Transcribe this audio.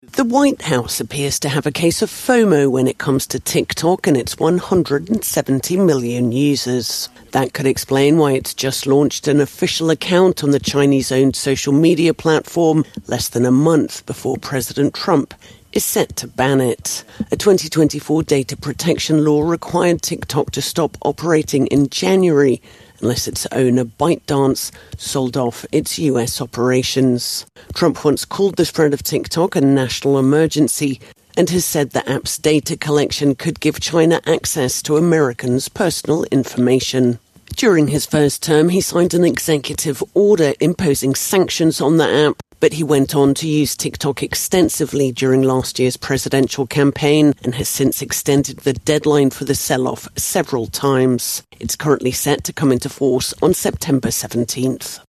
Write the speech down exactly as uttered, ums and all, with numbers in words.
The White House appears to have a case of FOMO when it comes to TikTok and its one hundred seventy million users. That could explain why it's just launched an official account on the Chinese-owned social media platform less than a month before President Trump is set to ban it. A twenty twenty-four data protection law required TikTok to stop operating in January unless its owner, ByteDance, sold off its U S operations. Trump once called the spread of TikTok a national emergency and has said the app's data collection could give China access to Americans' personal information. During his first term, he signed an executive order imposing sanctions on the app, but he went on to use TikTok extensively during last year's presidential campaign and has since extended the deadline for the sell-off several times. It's currently set to come into force on September seventeenth.